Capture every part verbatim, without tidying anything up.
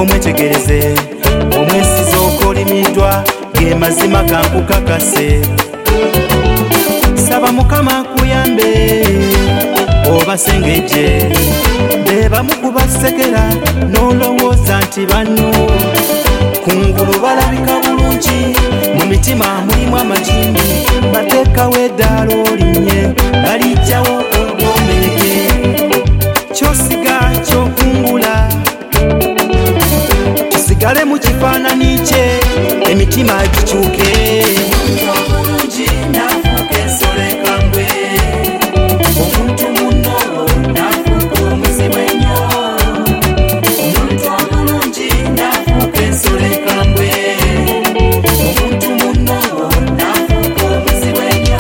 omwetegereze omwesiza okolimiddwa ge mazima gankukakase saba mukama kuyambe obasengejje bebamu kubasekera nolowooza nti banno kungulu balabika bulungi mu mitima mulimu amajimbi bateekawo eddaala olinnye balijjawo olwomeeke kyosiga kyokungula kisigale mu kifaananyi kye emitima gikyuke obulungi nafuuka ensolo ekambwe omuntu munno nafuuka omuzibu ennyo omuntu omulungi nafuuka ensolo ekambwe omuntu munno nafuuka omuzibu ennyo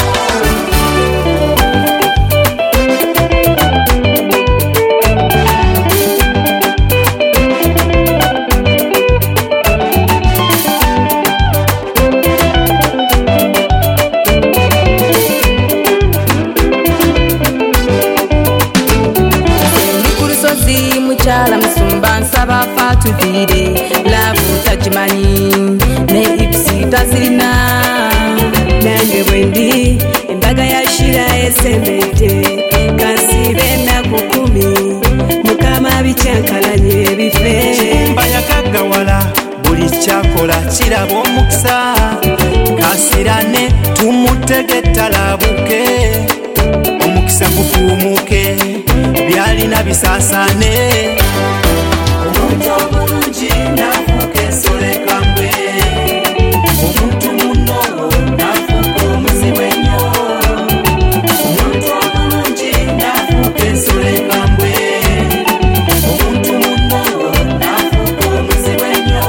Chala msumba nsaba fatuvire lavu tajimanyi ne ipsi tazirina nange bwendi embaga yashira esembete kasibe naku kumi mukama bicyankalanye bife kimba yakagawala buli kyakola kiraba omukisa kasirane tumutegeta labuke omukisa gufuumuke byalina bisaasane omuntu omulungi nafuuka ensolo ekambwe omuntu munno nafuuka omuzibu ennyo omuntu omulungi nafuuka ensolo ekambwe omuntu munno nafuuka omuzibu ennyo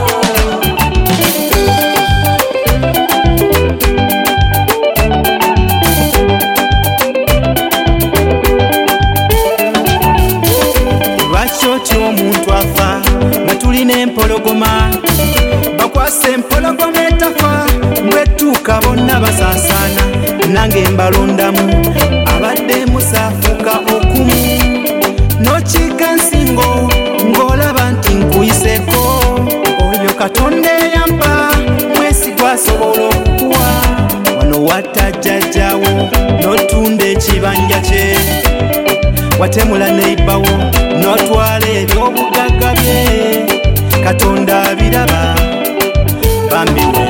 Lwaki omuntu afa nga tulina empologoma bakwasa empologoma etafa bwetuuka bonna basaasaana nange mbalondamu abadde musaafuuka okumu n'okiika nsingo ng'olaba nti nkuyiseko oyo katonda eyampa mwesigwa asobola okukuwa wano watta jjajjawo n'otunda ekibanja kye watemula neibawo n'otwala ebyobugagga bye katonda abiraba bambi